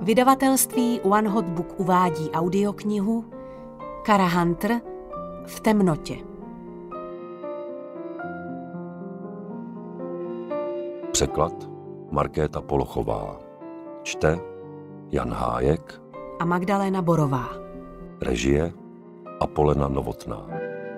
Vydavatelství One Hot Book uvádí audioknihu Kara Hunter v temnotě. Překlad Markéta Polochová. Čte Jan Hájek A Magdalena Borová. Režie Apolena Novotná.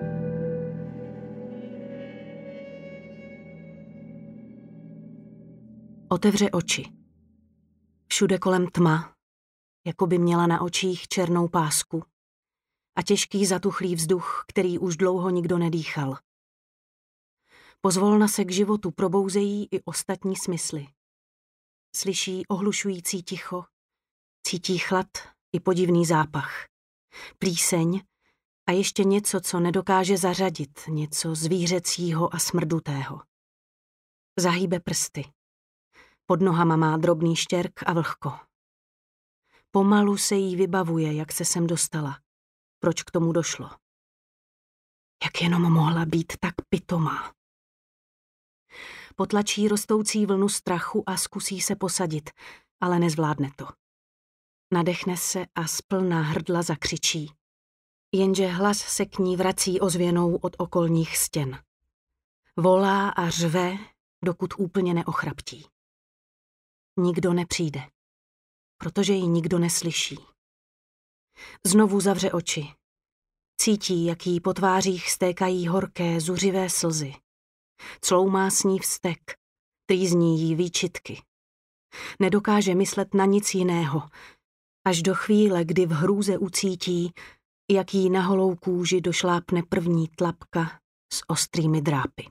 Otevře oči. Všude kolem tma, jako by měla na očích černou pásku a těžký zatuchlý vzduch, který už dlouho nikdo nedýchal. Pozvolna se k životu probouzejí i ostatní smysly. Slyší ohlušující ticho, cítí chlad i podivný zápach, plíseň a ještě něco, co nedokáže zařadit, něco zvířecího a smrdutého. Zahýbe prsty. Pod nohama má drobný štěrk a vlhko. Pomalu se jí vybavuje, jak se sem dostala. Proč k tomu došlo? Jak jenom mohla být tak pitomá? Potlačí rostoucí vlnu strachu a zkusí se posadit, ale nezvládne to. Nadechne se a splná hrdla zakřičí. Jenže hlas se k ní vrací ozvěnou od okolních stěn. Volá a řve, dokud úplně neochraptí. Nikdo nepřijde, protože ji nikdo neslyší. Znovu zavře oči. Cítí, jak jí po tvářích stékají horké, zuřivé slzy. Cloumá s ní vztek, trýzní jí výčitky. Nedokáže myslet na nic jiného, až do chvíle, kdy v hrůze ucítí, jak jí na holou kůži došlápne první tlapka s ostrými drápy.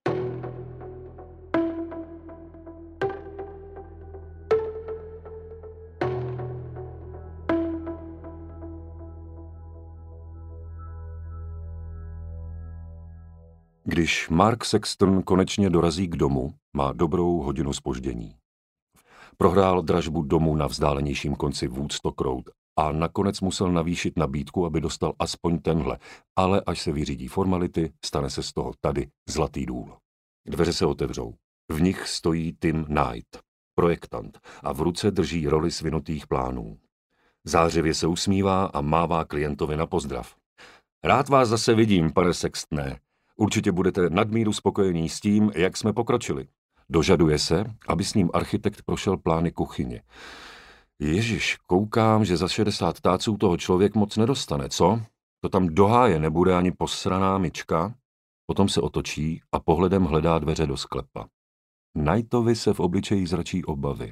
Když Mark Sexton konečně dorazí k domu, má dobrou hodinu zpoždění. Prohrál dražbu domu na vzdálenějším konci Woodstock Road a nakonec musel navýšit nabídku, aby dostal aspoň tenhle, ale až se vyřídí formality, stane se z toho tady zlatý důl. Dveře se otevřou. V nich stojí Tim Knight, projektant, a v ruce drží roli svinutých plánů. Zářivě se usmívá a mává klientovi na pozdrav. Rád vás zase vidím, pane Sextone. Určitě budete nadmíru spokojení s tím, jak jsme pokročili. Dožaduje se, aby s ním architekt prošel plány kuchyně. Ježiš, koukám, že za 60 táců toho člověk moc nedostane, co? To tam do háje nebude ani posraná myčka? Potom se otočí a pohledem hledá dveře do sklepa. Knightovi se v obličeji zračí obavy.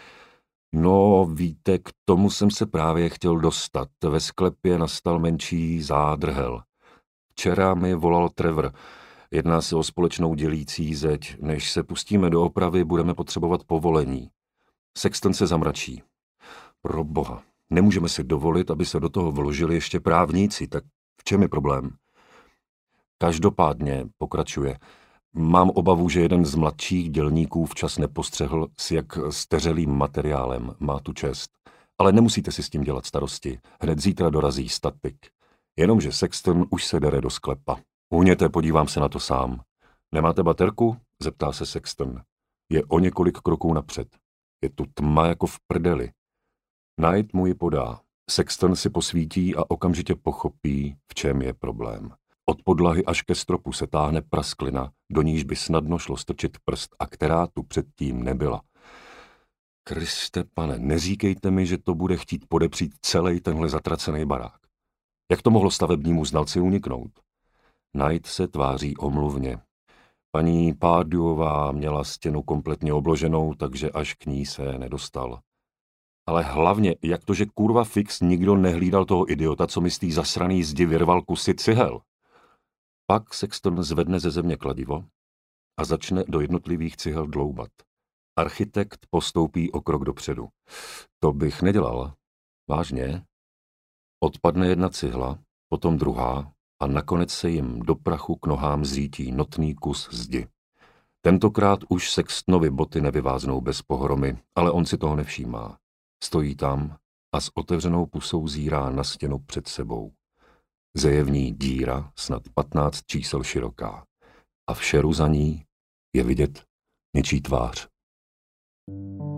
No, víte, k tomu jsem se právě chtěl dostat. Ve sklepě nastal menší zádrhel. Včera mi volal Trevor. Jedná se o společnou dělící zeď. Než se pustíme do opravy, budeme potřebovat povolení. Sexton se zamračí. Proboha, nemůžeme si dovolit, aby se do toho vložili ještě právníci, tak v čem je problém? Každopádně, pokračuje, mám obavu, že jeden z mladších dělníků včas nepostřehl, s jak steřelým materiálem má tu čest. Ale nemusíte si s tím dělat starosti. Hned zítra dorazí statik. Jenomže Sexton už se dere do sklepa. Uhněte, podívám se na to sám. Nemáte baterku? Zeptá se Sexton. Je o několik kroků napřed. Je tu tma jako v prdeli. Knight mu ji podá. Sexton si posvítí a okamžitě pochopí, v čem je problém. Od podlahy až ke stropu se táhne prasklina, do níž by snadno šlo strčit prst a která tu předtím nebyla. Kriste pane, neříkejte mi, že to bude chtít podepřít celý tenhle zatracený barák. Jak to mohlo stavebnímu znalci uniknout? Knight se tváří omluvně. Paní Pardieuová měla stěnu kompletně obloženou, takže až k ní se nedostal. Ale hlavně, jak to, že kurva fix nikdo nehlídal toho idiota, co mi z té zasraný zdi vyrval kusy cihel? Pak Sexton zvedne ze země kladivo a začne do jednotlivých cihel dloubat. Architekt postoupí o krok dopředu. To bych nedělal. Vážně? Odpadne jedna cihla, potom druhá a nakonec se jim do prachu k nohám zřítí notný kus zdi. Tentokrát už Sextonovi boty nevyváznou bez pohromy, ale on si toho nevšímá. Stojí tam a s otevřenou pusou zírá na stěnu před sebou. Zeje v ní díra, snad 15 čísel široká. A v šeru za ní je vidět něčí tvář.